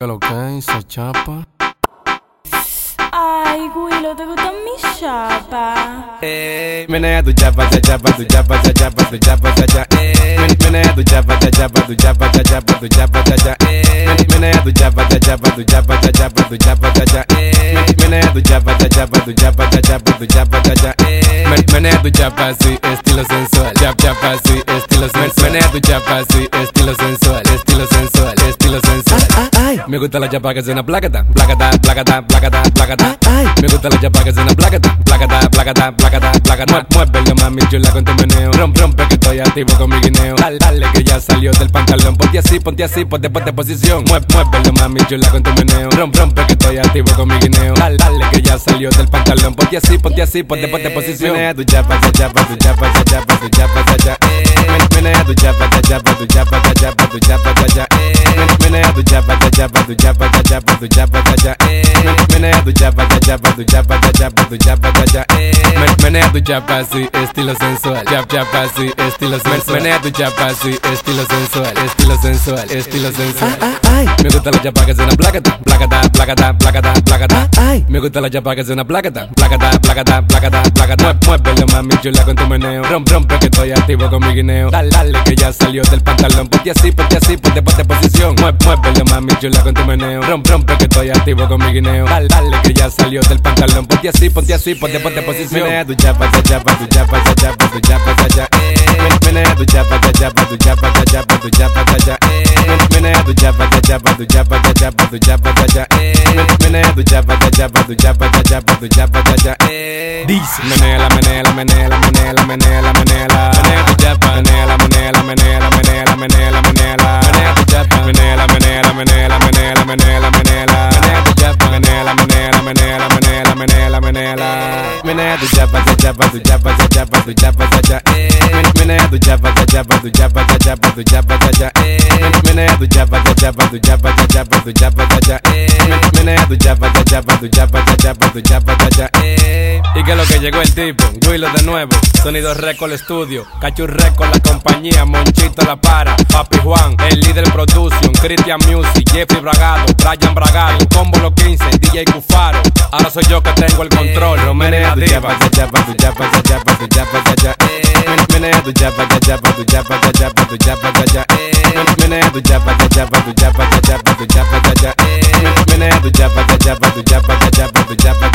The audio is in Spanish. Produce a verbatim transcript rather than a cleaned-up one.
¿Qué lo que esa chapa? Ay, Willow, ¿te gustan mis chapas? Eh, menea tu chapa, cha chapa, tu chapa, cha chapa, tu chapa, cha cha. Eh, menea tu chapa, cha chapa, tu chapa, cha chapa, tu chapa, cha cha. Eh, menea tu chapa, cha chapa, tu chapa, cha chapa, tu chapa, cha cha. Eh, menea tu chapa, cha chapa, tu chapa, cha chapa, tu chapa, cha cha. Eh, menea tu chapa así, estilo sensual. Chap chapa así, estilo sensual. Menea tu chapa así, estilo sensual, estilo sensual, estilo sensual. Me gusta la chapa que suena placata, placata, placata, placata, placata. Me gusta la chapa que suena placata, placata, placata, placata, placata. Muévelo mami chula con tu meneo. Rompe, rompe que estoy activo con mi guineo. Dale, dale que ya salió del pantalón. Ponte así, ponte así, ponte, ponte posición. Muévelo mami chula con tu meneo. Rompe, rompe que estoy activo con mi guineo. Dale, dale que ya salió del pantalón. Ponte así, ponte así, ponte, ponte posición. Menea tu chapa, cha chapa, tu chapa, cha chapa, tu chapa, cha cha. Menea tu chapa, cha chapa, tu chapa, cha chapa, tu chapa, cha cha. Menea tu chapa, cha chapa, tu chapa, cha chapa, tu chapa, cha cha. Menea tu chapa, cha chapa, tu chapa, cha chapa, tu chapa, cha cha. Menea tu chapa así, estilo sensual. Chap chapa así, estilo sensual. Menea tu chapa así, estilo sensual, estilo sensual, estilo sensual. Me gusta la chapa que suena placata, placata, placata, placata, placata. Me gusta la chapa que suena placata, placata, placata, placata, placata. Muévelo mami chula con tu meneo. Rompe, rompe que estoy activo con mi guineo. Dale, dale que ya salió del pantalón. Ponte así, ponte así, ponte, ponte posición. Muévelo mami chula con tu meneo. Rompe, rompe que estoy activo con mi guineo. Dale, dale que ya salió del pantalón. Ponte así, ponte así, ponte, ponte posición. Menea tu chapa, cha chapa, tu chapa, cha chapa, tu chapa, cha cha. Menea tu chapa, cha chapa, tu chapa, cha chapa, tu chapa, cha cha. Menea tu chapa, cha chapa, tu chapa, cha chapa, tu chapa, cha cha. Menea tu chapa, cha chapa, tu chapa, cha chapa, tu chapa, cha cha. Dice menea la, menea la, menea la, menea la, menea la, menea la. Menea tu chapa, menea la, menea la, menea la, menea la, menea la, menea la. Menea tu chapa, menea la, menea la, menea la, menea la, menea la, menea la. Menea tu chapa, menea la, menea la, menea la, menea la, menea la, menea la. Menea tu chapa, cha chapa, tu chapa, cha chapa, tu chapa, cha cha. Menea tu chapa, cha chapa, tu chapa, cha chapa, tu chapa, cha cha. Menea tu chapa, cha chapa, tu chapa, cha chapa, tu chapa, cha cha. Menea tu chapa, cha chapa, tu chapa, cha chapa, tu chapa, cha cha. Y que lo que llegó el tipo, Willow de nuevo, Sonido Record Studio, Cachu Record la compañía, Monchito la para, Papi Juan, el líder production, Christian Music, Jeffrey Bragado, Brian Bragado, el combo los quince, D J Cufaro, ahora soy yo que tengo el control, Romero tu chapa, cha chapa, tu chapa, cha chapa, tu chapa, cha cha. Menea tu chapa, cha chapa, tu chapa, cha chapa, tu chapa, cha cha. Menea tu chapa, cha chapa, tu chapa, cha chapa, tu chapa, cha cha. Menea tu chapa, cha chapa, tu chapa, cha chapa, tu chapa.